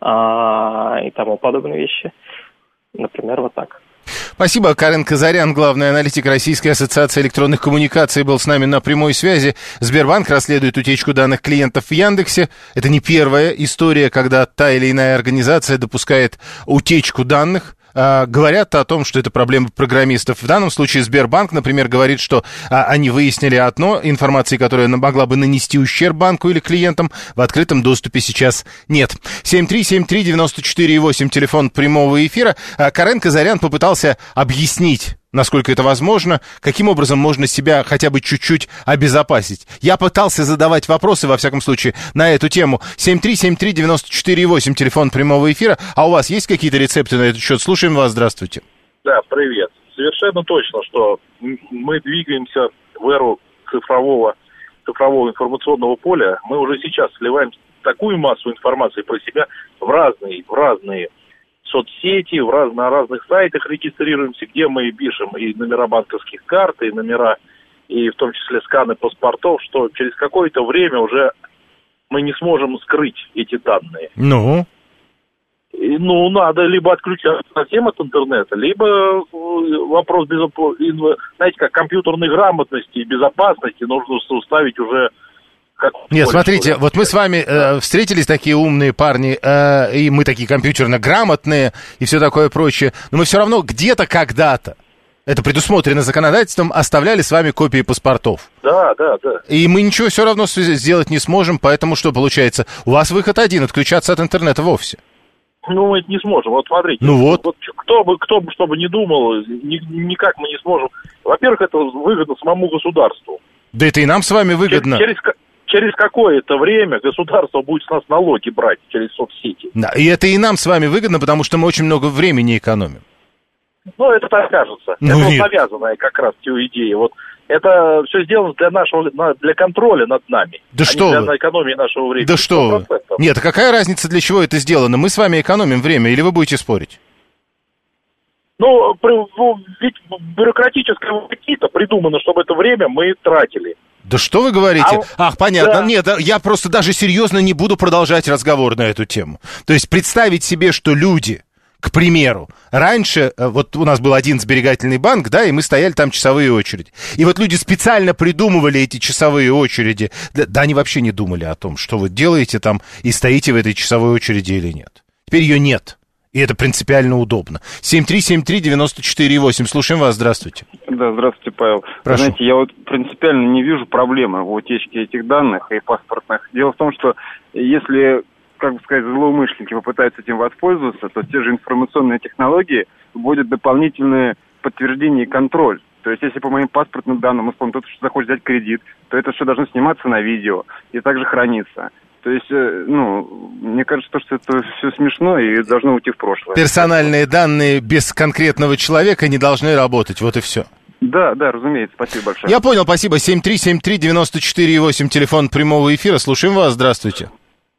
а, и тому подобные вещи. Например, вот так. Спасибо. Карен Казарян, главный аналитик Российской ассоциации электронных коммуникаций, был с нами на прямой связи. Сбербанк расследует утечку данных клиентов в Яндексе. Это не первая история, когда та или иная организация допускает утечку данных. А, говорят о том, что это проблема программистов. В данном случае Сбербанк, например, говорит, что а, они выяснили одно, информации, которая могла бы нанести ущерб банку или клиентам, в открытом доступе сейчас нет. семь три семь три девять четыре восемь, телефон прямого эфира. А, Карен Казарян попытался объяснить, насколько это возможно, каким образом можно себя хотя бы чуть-чуть обезопасить. Я пытался задавать вопросы, во всяком случае, на эту тему. семь три семь три девять четыре восемь, телефон прямого эфира. А у вас есть какие-то рецепты на этот счет? Слушаем вас, здравствуйте. Да, привет. Совершенно точно, что мы двигаемся в эру цифрового, цифрового информационного поля. Мы уже сейчас сливаем такую массу информации про себя в разные, в разные соцсети, в раз, на разных сайтах регистрируемся, где мы пишем и номера банковских карт, и номера, и в том числе сканы паспортов, что через какое-то время уже мы не сможем скрыть эти данные. Ну? И, ну, надо либо отключаться совсем от интернета, либо вопрос, безопасности, знаете, как компьютерной грамотности и безопасности нужно уставить уже... Как Нет, смотрите, вот мы с вами э, встретились, такие умные парни, э, и мы такие компьютерно грамотные, и все такое прочее, но мы все равно где-то когда-то, это предусмотрено законодательством, оставляли с вами копии паспортов. Да, да, да. И мы ничего все равно сделать не сможем, поэтому что получается? У вас выход один, отключаться от интернета вовсе. Ну, мы это не сможем. Вот смотрите. Ну вот. вот кто бы, кто бы, что бы ни думал, ни, никак мы не сможем. Во-первых, это выгодно самому государству. Да это и нам с вами выгодно. Через, через, через какое-то время государство будет с нас налоги брать через соцсети. Да, и это и нам с вами выгодно, потому что мы очень много времени экономим. Ну, это так кажется. Ну, это вот нет. навязанная как раз те идеи. Вот это все сделано для нашего, для контроля над нами. Да а что не для вы? экономии нашего времени. Да что вы? сто процентов. Нет, а какая разница, для чего это сделано? Мы с вами экономим время, или вы будете спорить? Ну, при, ну ведь бюрократическое какие-то придумано, чтобы это время мы тратили. Да что вы говорите? А, Ах, понятно. да. Нет, я просто даже серьезно не буду продолжать разговор на эту тему. То есть представить себе, что люди, к примеру, раньше, вот у нас был один сберегательный банк, да, и мы стояли там часовые очереди. И вот люди специально придумывали эти часовые очереди. Да, да они вообще не думали о том, что вы делаете там и стоите в этой часовой очереди или нет. Теперь ее нет. И это принципиально удобно. семь три семь три девяносто четыре восемь. Слушаем вас, здравствуйте. Да, здравствуйте, Павел. Прошу. Знаете, я вот принципиально не вижу проблемы в утечке этих данных и паспортных. Дело в том, что если, как бы сказать, злоумышленники попытаются этим воспользоваться, то те же информационные технологии будет дополнительное подтверждение и контроль. То есть, если по моим паспортным данным, условно, кто-то захочет взять кредит, то это все должно сниматься на видео и также храниться. То есть, ну, мне кажется, что это все смешно и должно уйти в прошлое. Персональные данные без конкретного человека не должны работать, вот и все. Да, да, разумеется, спасибо большое. Я понял, спасибо. семь три семь три девяносто четыре восемь, телефон прямого эфира. Слушаем вас, здравствуйте.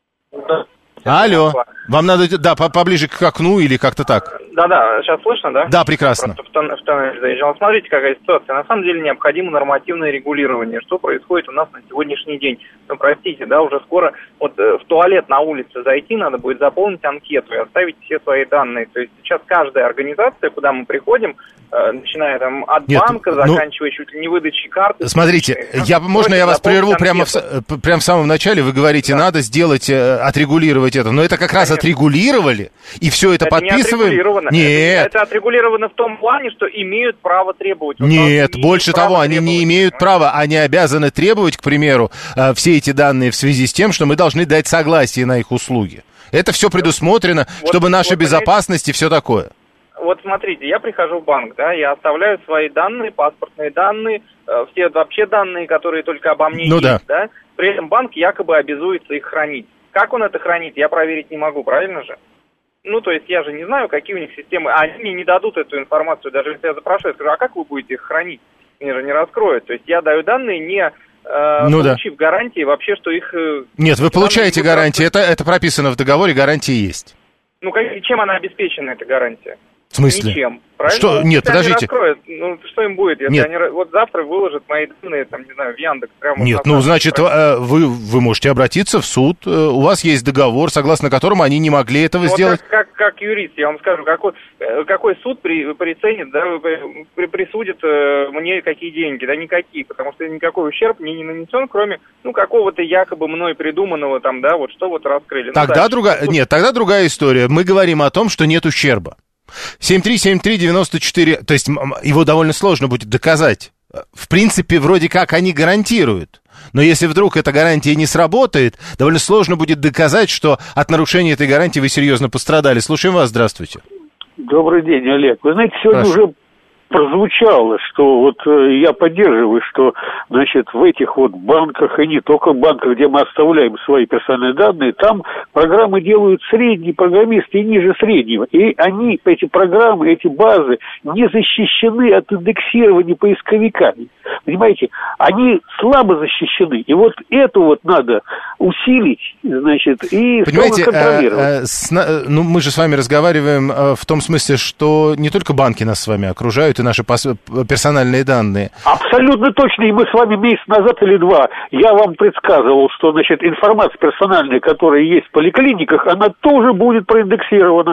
Да. Алло, вам надо, да, поближе к окну или как-то так? Да-да, сейчас слышно, да? Да, прекрасно. Просто в тон- в тоннель заезжал. Смотрите, какая ситуация. На самом деле необходимо нормативное регулирование. Что происходит у нас на сегодняшний день? Ну, простите, да, уже скоро вот э, в туалет на улице зайти надо будет, заполнить анкету и оставить все свои данные. То есть сейчас каждая организация, куда мы приходим, э, начиная там от Нет, банка, ну, заканчивая чуть ли не выдачей карты. Смотрите, личной, я, можно я вас прерву прямо в, анкету. прямо в самом начале? Вы говорите, да. Надо сделать, э, отрегулировать это. Но это как раз отрегулировали, и все это, это подписываем. Не отрегулировано. Нет. Это, это отрегулировано в том плане, что имеют право требовать. Вот Нет, больше того, они не имеют права, они обязаны требовать, к примеру, э, все эти данные в связи с тем, что мы должны дать согласие на их услуги. Это все предусмотрено, вот, чтобы наша вот, безопасность и все такое. Вот смотрите, я прихожу в банк, да, я оставляю свои данные, паспортные данные, э, все вообще данные, которые только обо мне ну, есть, да. да. При этом банк якобы обязуется их хранить. Как он это хранит, я проверить не могу, правильно же? Ну, то есть я же не знаю, какие у них системы. Они мне не дадут эту информацию, даже если я запрошу, я скажу, а как вы будете их хранить? Мне же не раскроют. То есть я даю данные, не э, ну, получив да. гарантии вообще, что их... Э, Нет, вы получаете гарантии, это, это прописано в договоре, гарантии есть. Ну, как, чем она обеспечена, эта гарантия? В смысле? Ничем. Правильно? Что? Ну, Нет, если подождите. Они раскроют, ну, что им будет, если Нет. они вот завтра выложат мои данные, там, не знаю, в Яндекс. Прямо Нет, ну, значит, э, вы, вы можете обратиться в суд, э, у вас есть договор, согласно которому они не могли этого вот сделать. Как, как, как юрист, я вам скажу, какой, какой суд при, приценит, да, при, присудит э, мне какие деньги, да, никакие, потому что никакой ущерб мне не нанесен, кроме, ну, какого-то якобы мной придуманного там, да, вот что вот раскрыли. Тогда ну, другая, нет, тогда другая история. Мы говорим о том, что нет ущерба. семь три семь три девяносто четыре, то есть его довольно сложно будет доказать. В принципе, вроде как они гарантируют. Но если вдруг эта гарантия не сработает, довольно сложно будет доказать, что от нарушения этой гарантии вы серьезно пострадали. Слушаем вас, здравствуйте. Добрый день, Олег. Вы знаете, сегодня Прошу. уже прозвучало, что вот э, я поддерживаю, что, значит, в этих вот банках, и не только банках, где мы оставляем свои персональные данные, там программы делают средние программисты и ниже среднего. И они, эти программы, эти базы не защищены от индексирования поисковиками. Понимаете, они слабо защищены. И вот эту вот надо усилить, значит, и Понимаете, контролировать. Э, э, с, ну, мы же с вами разговариваем э, в том смысле, что не только банки нас с вами окружают, и наши пос- персональные данные. Абсолютно точно. И мы с вами месяц назад или два, я вам предсказывал, что, значит, информация персональная, которая есть в поликлиниках, она тоже будет проиндексирована.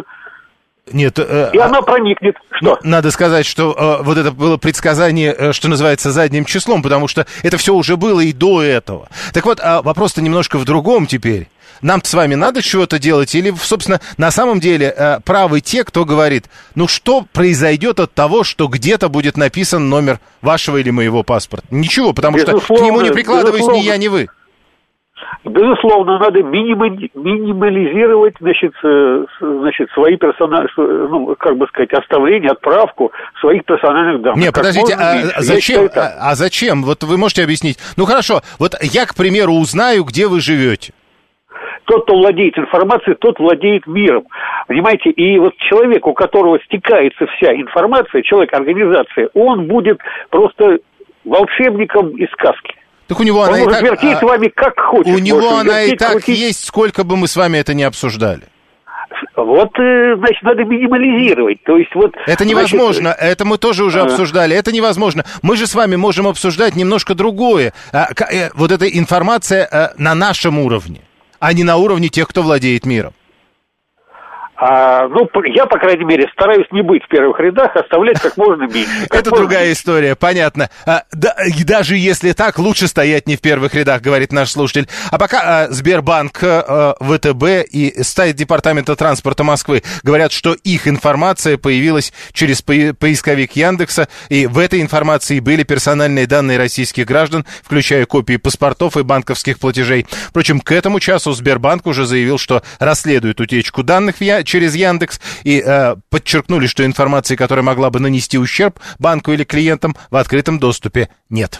Нет, э, и она проникнет. Что? Надо сказать, что э, вот это было предсказание, э, что называется, задним числом, потому что это все уже было и до этого. Так вот, а вопрос-то немножко в другом теперь. Нам-то с вами надо чего-то делать? Или, собственно, на самом деле э, правы те, кто говорит, ну что произойдет от того, что где-то будет написан номер вашего или моего паспорта? Ничего, потому безусловно, что к нему не прикладываюсь ни я, ни вы. Безусловно, надо минимали- минимализировать, значит, э, значит, свои персональные, ну, как бы сказать, оставление, отправку своих персональных данных. Нет, подождите, а зачем? А, а зачем? Вот вы можете объяснить? Ну хорошо, вот я, к примеру, узнаю, где вы живете. Тот, кто владеет информацией, тот владеет миром. Понимаете, и вот человек, у которого стекается вся информация, человек, организация, он будет просто волшебником из сказки. Так у него он она может и так, вертеть а, с вами как хочет. У него она вертеть, и так крутить. есть, сколько бы мы с вами это не обсуждали. Вот, значит, надо минимализировать. То есть вот. Это невозможно. Значит, это мы тоже уже а... обсуждали. Это невозможно. Мы же с вами можем обсуждать немножко другое. А, э, вот эта информация э, на нашем уровне, а не на уровне тех, кто владеет миром. А, ну, я, по крайней мере, стараюсь не быть в первых рядах, оставлять как можно меньше. Это другая история, понятно. А, да, даже если так, лучше стоять не в первых рядах, говорит наш слушатель. А пока а, Сбербанк, а, ВТБ и сайт Департамента транспорта Москвы говорят, что их информация появилась через по- поисковик Яндекса, и в этой информации были персональные данные российских граждан, включая копии паспортов и банковских платежей. Впрочем, к этому часу Сбербанк уже заявил, что расследует утечку данных в Я- через Яндекс, и э, подчеркнули, что информации, которая могла бы нанести ущерб банку или клиентам, в открытом доступе нет.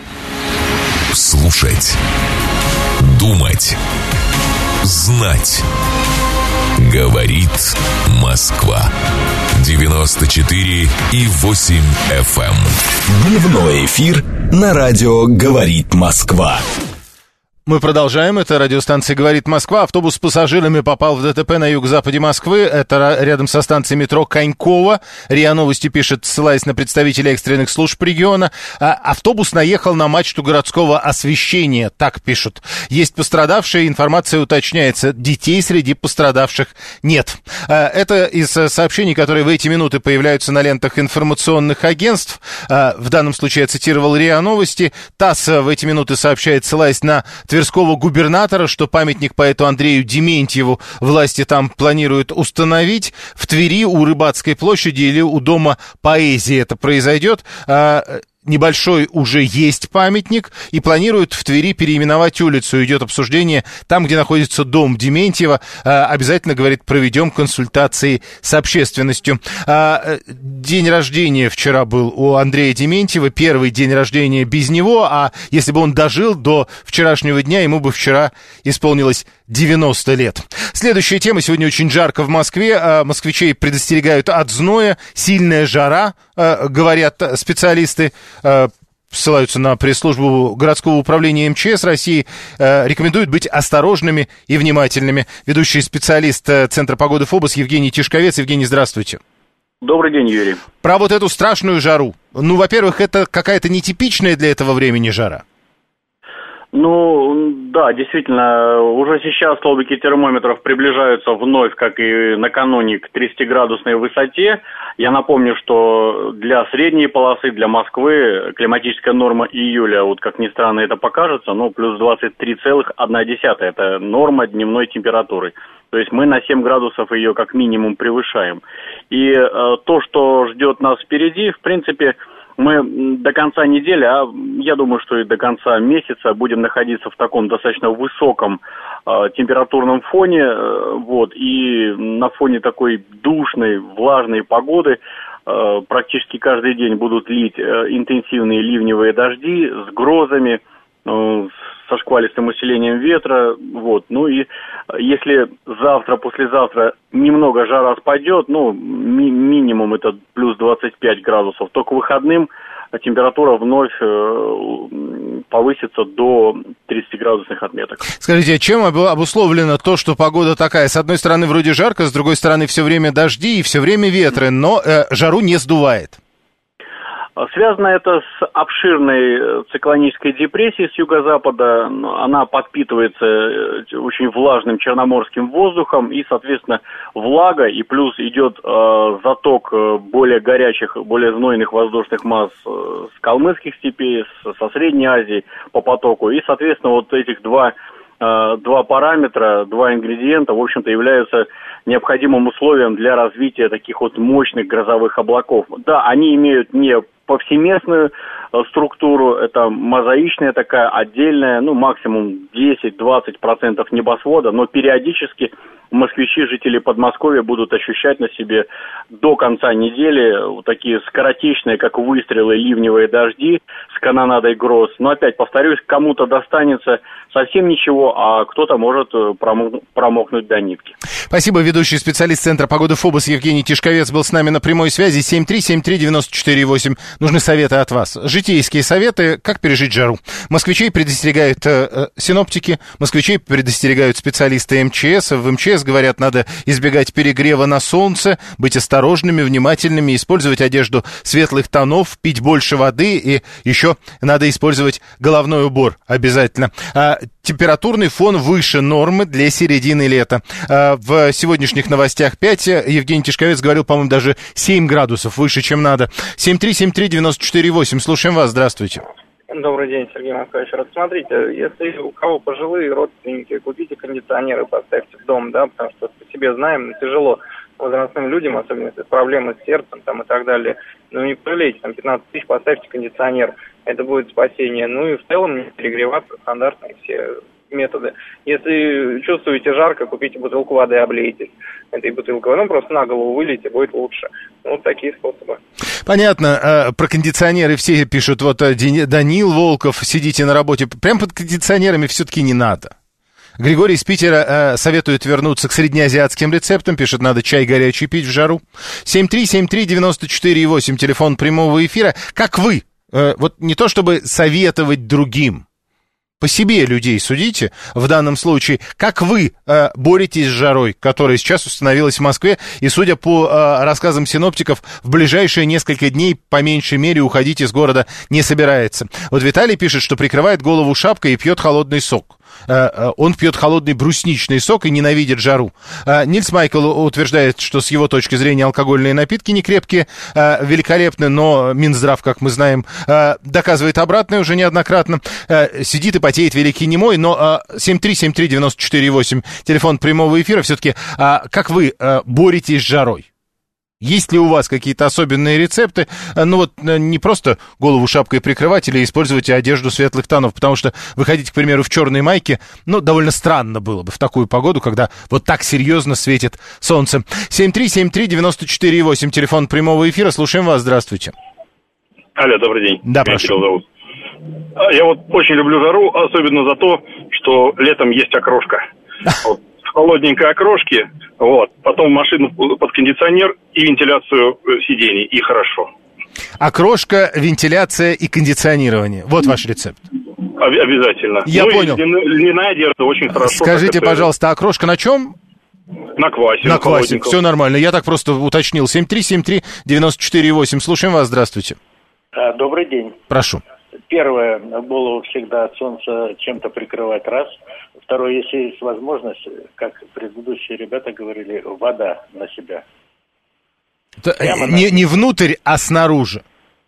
Слушать, думать, знать. Говорит Москва. девяносто четыре и восемь эф эм. Дневной эфир на радио «Говорит Москва». Мы продолжаем. Это радиостанция «Говорит Москва». Автобус с пассажирами попал в ДТП на юго-западе Москвы. Это рядом со станцией метро Конькова. РИА Новости пишет, ссылаясь на представителей экстренных служб региона. А, автобус наехал на мачту городского освещения. Так пишут. Есть пострадавшие. Информация уточняется. Детей среди пострадавших нет. А, это из сообщений, которые в эти минуты появляются на лентах информационных агентств. А, в данном случае я цитировал РИА Новости. ТАСС в эти минуты сообщает, ссылаясь на Тверского губернатора, что памятник поэту Андрею Дементьеву власти там планируют установить. В Твери у Рыбацкой площади или у Дома поэзии это произойдет. Небольшой уже есть памятник, и планируют в Твери переименовать улицу. Идет обсуждение там, где находится дом Дементьева. Обязательно, говорит, проведем консультации с общественностью. День рождения вчера был у Андрея Дементьева, первый день рождения без него, а если бы он дожил до вчерашнего дня, ему бы вчера исполнилось девяносто лет. Следующая тема. Сегодня очень жарко в Москве. Москвичей предостерегают от зноя. Сильная жара, говорят специалисты, ссылаются на пресс-службу городского управления эм че эс России, рекомендуют быть осторожными и внимательными. Ведущий специалист Центра погоды ФОБОС Евгений Тишковец. Евгений, здравствуйте. Добрый день, Юрий. Про вот эту страшную жару. Ну, во-первых, это какая-то нетипичная для этого времени жара. Ну, да, действительно, уже сейчас столбики термометров приближаются вновь, как и накануне, к тридцатиградусной высоте. Я напомню, что для средней полосы, для Москвы, климатическая норма июля, вот как ни странно это покажется, ну, плюс двадцать три целых одна десятая, это норма дневной температуры. То есть мы на семь градусов ее как минимум превышаем. И э, то, что ждет нас впереди, в принципе, мы до конца недели, а я думаю, что и до конца месяца будем находиться в таком достаточно высоком э, температурном фоне, э, вот, и на фоне такой душной, влажной погоды э, практически каждый день будут лить э, интенсивные ливневые дожди с грозами, э, со шквалистым усилением ветра, вот, ну и если завтра, послезавтра немного жара спадет, ну, ми- минимум это плюс двадцать пять градусов, то к выходным температура вновь э, повысится до тридцатиградусных отметок. Скажите, а чем обусловлено то, что погода такая? С одной стороны вроде жарко, с другой стороны все время дожди и все время ветры, но э, жару не сдувает. Связано это с обширной циклонической депрессией с юго-запада. Она подпитывается очень влажным черноморским воздухом, и, соответственно, влага, и плюс идет э, заток более горячих, более знойных воздушных масс с калмыцких степей, с, со Средней Азии по потоку. И, соответственно, вот этих два, э, два параметра, два ингредиента, в общем-то, являются необходимым условием для развития таких вот мощных грозовых облаков. Да, они имеют не повсеместную э, структуру, это мозаичная такая отдельная, ну, максимум десять-двадцать процентов небосвода, но периодически москвичи, жители Подмосковья будут ощущать на себе до конца недели вот такие скоротечные, как выстрелы, ливневые дожди с канонадой гроз. Но опять повторюсь, кому-то достанется совсем ничего, а кто-то может промок- промокнуть до нитки. Спасибо. Ведущий специалист Центра погоды ФОБОС Евгений Тишковец был с нами на прямой связи. семь три семь три девять четыре восемь. нужны советы от вас. Житейские советы, как пережить жару. Москвичей предостерегают э, синоптики, москвичей предостерегают специалисты эм че эс. В эм че эс говорят, надо избегать перегрева на солнце, быть осторожными, внимательными, использовать одежду светлых тонов, пить больше воды и еще надо использовать головной убор обязательно. А, температурный фон выше нормы для середины лета. А, в сегодняшних новостях пять. Евгений Тишковец говорил, по-моему, даже семь градусов выше, чем надо. семь три семь три девяносто четыре восемь. Слушаем вас. Здравствуйте. Добрый день, Сергей Москвович. Вот смотрите, если у кого пожилые родственники, купите кондиционеры, поставьте в дом, да, потому что по себе знаем, тяжело возрастным людям, особенно если проблемы с сердцем там, и так далее. Ну, не пожалейте, там пятнадцать тысяч, поставьте кондиционер, это будет спасение. Ну, и в целом не перегреваться, стандартные все методы. Если чувствуете жарко, купите бутылку воды, облейтесь этой бутылкой. Ну, просто на голову вылейте, будет лучше. Вот такие способы. Понятно. Про кондиционеры все пишут. Вот Данил Волков, сидите на работе. Прям под кондиционерами все-таки не надо. Григорий из Питера э, советует вернуться к среднеазиатским рецептам. Пишет, надо чай горячий пить в жару. семь три семь три девяносто четыре восемь, телефон прямого эфира. Как вы, э, вот не то чтобы советовать другим, по себе людей судите в данном случае. Как вы э, боретесь с жарой, которая сейчас установилась в Москве, и, судя по э, рассказам синоптиков, в ближайшие несколько дней, по меньшей мере, уходить из города не собирается. Вот Виталий пишет, что прикрывает голову шапкой и пьет холодный сок. Он пьет холодный брусничный сок и ненавидит жару. Нильс Майкл утверждает, что с его точки зрения алкогольные напитки не крепкие, великолепны, но Минздрав, как мы знаем, доказывает обратное уже неоднократно. Сидит и потеет великий немой, но семь три семь три девяносто четыре восемь, телефон прямого эфира. Все-таки как вы боретесь с жарой? Есть ли у вас какие-то особенные рецепты? Ну вот не просто голову шапкой прикрывать или использовать одежду светлых тонов, потому что выходить, к примеру, в черной майке, ну, довольно странно было бы в такую погоду, когда вот так серьезно светит солнце. семь три семь три девяносто четыре восемь, телефон прямого эфира. Слушаем вас. Здравствуйте. Алло, добрый день. Да, прошу. Меня зовут. Я вот очень люблю жару, особенно за то, что летом есть окрошка. Вот. Холодненькой окрошки, вот, потом машину под кондиционер и вентиляцию сидений, и хорошо. Окрошка, вентиляция и кондиционирование. Вот ваш рецепт. Об- обязательно. Я ну, понял. И льняная одежда очень хорошо. Скажите, это... пожалуйста, окрошка на чем? На квасе. На квасе, все нормально. Я так просто уточнил. семь три семь три девяносто четыре восемь. Слушаем вас, здравствуйте. Добрый день. Прошу. Первое, голову всегда от солнца чем-то прикрывать, раз. Второе, если есть возможность, как предыдущие ребята говорили, вода на себя. Это не, не внутрь, а снаружи.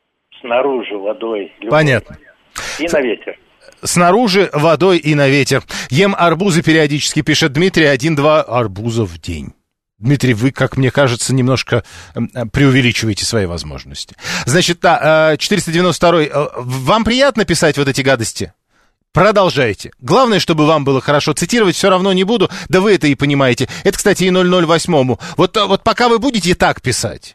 Снаружи водой. Любой. Понятно. И на ветер. Снаружи водой и на ветер. Ем арбузы периодически, пишет Дмитрий, один-два арбуза в день. Дмитрий, вы, как мне кажется, немножко преувеличиваете свои возможности. Значит, да, четыреста девяносто второй. Вам приятно писать вот эти гадости? Продолжайте. Главное, чтобы вам было хорошо. Цитировать все равно не буду, да вы это и понимаете. Это, кстати, и ноль ноль восемь. Вот, вот пока вы будете так писать,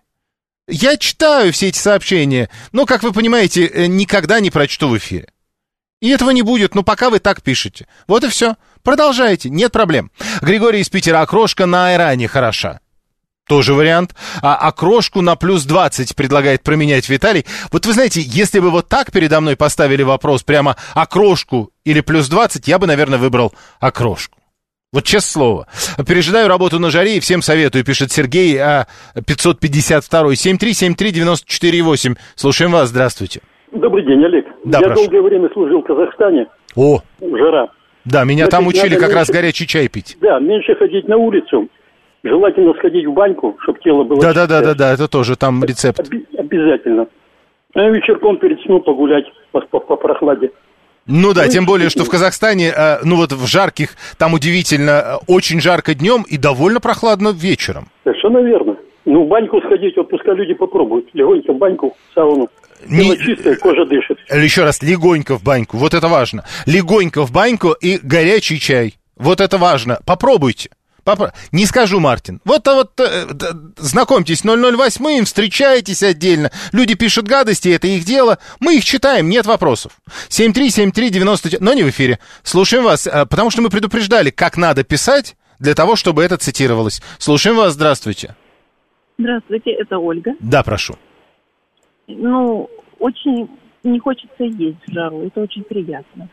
я читаю все эти сообщения, но, как вы понимаете, никогда не прочту в эфире. И этого не будет, но пока вы так пишете. Вот и все. Продолжайте, нет проблем. Григорий из Питера. Окрошка на айране хороша. Тоже вариант. А окрошку на плюс двадцать предлагает променять Виталий. Вот вы знаете, если бы вот так передо мной поставили вопрос, прямо окрошку или плюс двадцать, я бы, наверное, выбрал окрошку. Вот честное слово. Пережидаю работу на жаре и всем советую, пишет Сергей пятьсот пятьдесят два. семь три семь три девяносто четыре восемь. Слушаем вас, здравствуйте. Добрый день, Олег. Да, Я прошу. долгое время служил в Казахстане. О! Жара. Да, меня Значит, там учили как меньше... раз горячий чай пить. Да, меньше ходить на улицу. Желательно сходить в баньку, чтобы тело было... Да-да-да-да, это тоже там рецепт. Оби- обязательно. А вечерком перед сном погулять по, по, по прохладе. Ну да, тем более, что в Казахстане, э, ну вот в жарких, там удивительно, э, очень жарко днем и довольно прохладно вечером. Совершенно верно. Ну, в баньку сходить, вот пускай люди попробуют. Легонько в баньку, в сауну. Тело чистое, кожа дышит. Еще раз, легонько в баньку, вот это важно. Легонько в баньку и горячий чай. Вот это важно. Попробуйте. Попро... Не скажу, Мартин. Вот, вот э, знакомьтесь, ноль ноль восемь, встречайтесь отдельно. Люди пишут гадости, это их дело. Мы их читаем, нет вопросов. семь три семь три девяносто... Но не в эфире. Слушаем вас, потому что мы предупреждали, как надо писать для того, чтобы это цитировалось. Слушаем вас, здравствуйте. Здравствуйте, это Ольга. Да, прошу. Ну, очень не хочется есть в жару. Это очень приятно.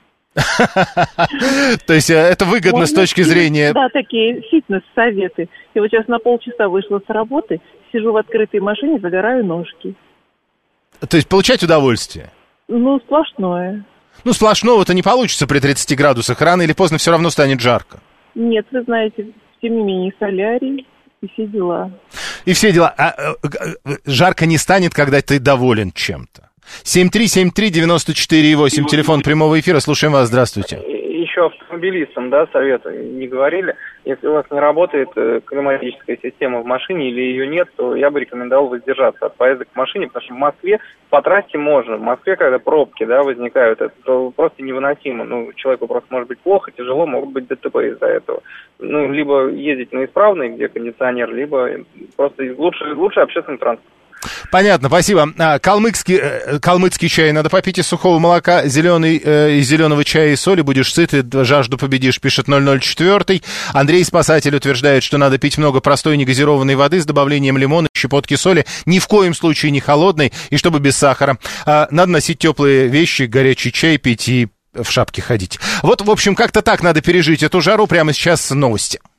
То есть это выгодно с точки зрения... Да, такие фитнес-советы. Я вот сейчас на полчаса вышла с работы, сижу в открытой машине, загораю ножки. То есть получать удовольствие? Ну, сплошное. Ну, сплошного-то не получится при тридцати градусах. Рано или поздно все равно станет жарко. Нет, вы знаете, тем не менее, солярий и все дела. И все дела. А, а, а, жарко не станет, когда ты доволен чем-то. семь три семь три девяносто четыре восемь, телефон прямого эфира, слушаем вас, здравствуйте. Еще автомобилистам, да, советы не говорили. Если у вас не работает климатическая система в машине или ее нет, то я бы рекомендовал воздержаться от поездок в машине, потому что в Москве по трассе можно. В Москве, когда пробки, да, возникают, это просто невыносимо. Ну, человеку просто может быть плохо, тяжело, могут быть ДТП из-за этого. Ну, либо ездить на исправной, где кондиционер, либо просто лучше, лучше общественный транспорт. Понятно, спасибо. А, калмыцкий, э, калмыцкий чай надо попить из сухого молока, зеленый, э, из зеленого чая и соли, будешь сыт, и жажду победишь, пишет ноль ноль четыре. Андрей Спасатель утверждает, что надо пить много простой негазированной воды с добавлением лимона, щепотки соли, ни в коем случае не холодной, и чтобы без сахара. А, надо носить теплые вещи, горячий чай пить и в шапке ходить. Вот, в общем, как-то так надо пережить эту жару. Прямо сейчас новости.